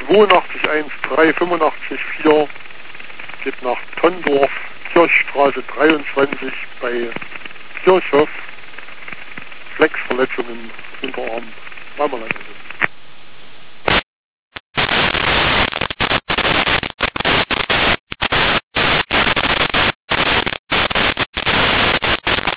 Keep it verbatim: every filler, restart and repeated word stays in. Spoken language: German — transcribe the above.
zweiundachtzig eins drei fünfundachtzig vier geht nach Tondorf, Kirchstraße dreiundzwanzig bei Kirchhoff. Flexverletzungen, Unterarm, Marmeladenende.